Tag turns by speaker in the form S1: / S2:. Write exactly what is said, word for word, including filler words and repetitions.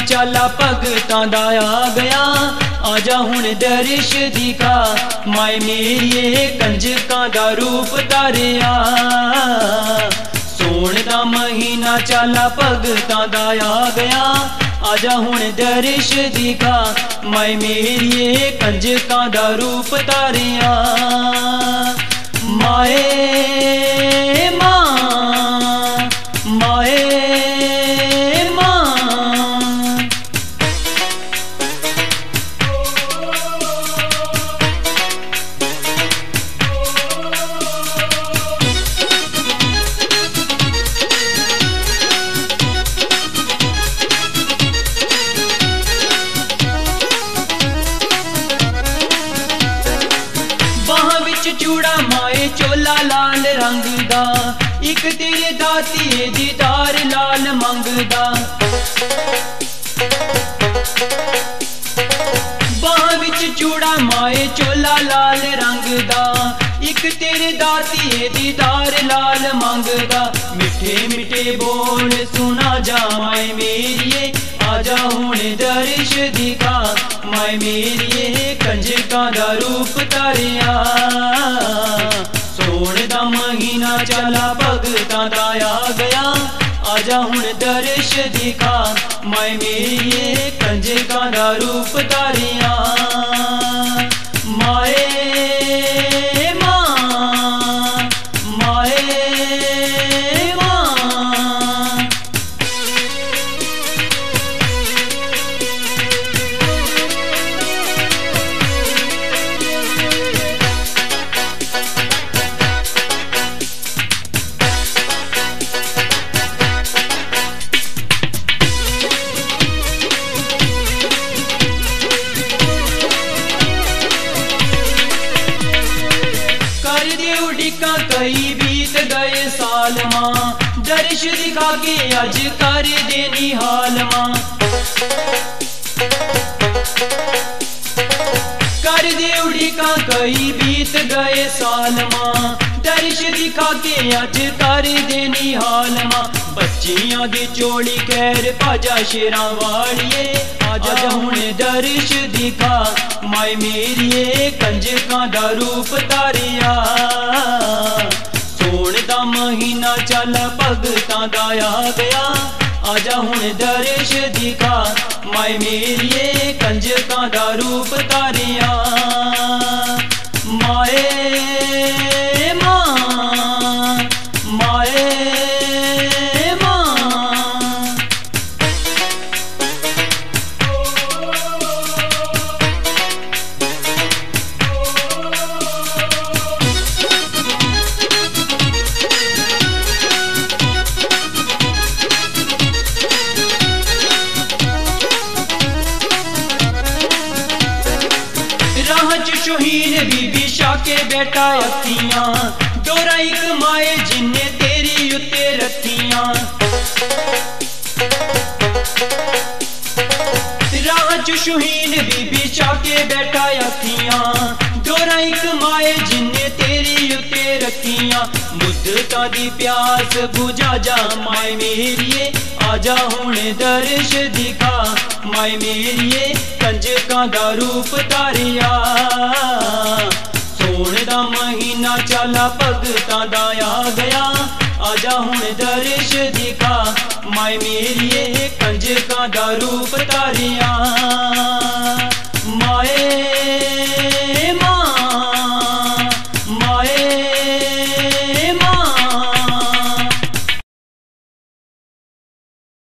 S1: चाला भगतां दा आ गया, आजा हुण दर्श दिखा माए मेरिए कंजकां दा रूप धारिया। सोण दा महीना चाला भगतां दा आ गया, आजा हुण दर्श दिखा माए मेरिए कंजकां दा रूप धारिया। माए मां माए चूड़ा माए चोला लाल रंग दा, एक तेरे दातिए दीदार लाल मंगदा। बाह विच चूड़ा माए चोला लाल रंग दा, एक तेरे दातिए दीदार लाल मंगदा। मिठे मिठे बोल सुना जा माए मेरिए, आजा हुण दर्श दिखा माए मेरिए कंजकां दा रूप धारिया। सोण दा महीना चाला भगतां दा आ गया, आजा हुण दर्श दिखा माए मेरिए कंजकां दा रूप धारिया। माए मां माए कई बीत गए साल मां, दर्श दिखा के अज कर दे निहाल मां। कर दे उड़िका कई बीत गए साल मां, दर्श दिखा के अज कर दे निहाल मां। बच्चियां दी चोली खैर भाजा शेरां वालिए, आजा हुण दर्श दिखा माए मेरिए कंजकां दा रूप धारिया। सोण दा महीना चाला भगतां दा आ गया, आजा हुण दर्श दिखा माए मेरिए कंजकां दा रूप धारिया। माए मां माए शहीन बीबी शाह के बेटा अखियां, डोरा एक माए जिन्ने तेरी उत्ते रखियां। राह च शहीन बीबी शाह के बेटा अखियां, डोरा एक माए जिन्ने तेरी उत्ते रखियां। मुद्दतां दी प्यास बुझा जा माए मेरिए, आजा हुण दर्श दिखा माए मेरिए कंजकां दा रूप धारिया। सोण दा महीना चाला भगतां दा आ गया, आजा हुण दर्श दिखा माए मेरिए कंजकां दा रूप धारिया। माए